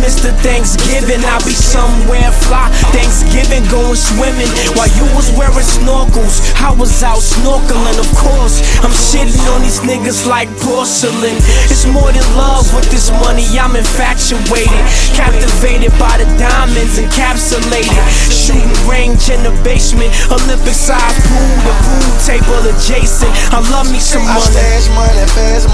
Mr. Thanksgiving. I'll be somewhere fly, Thanksgiving, going swimming. While you was wearing snorkels, I was out snorkeling. Of course, I'm shitting on these niggas like porcelain. It's more than love with this money, I'm infatuated. Captivated by the diamonds, encapsulated. Shooting range in the basement, Olympic-sized pool, the pool table adjacent. I love me some money. I stash money fast.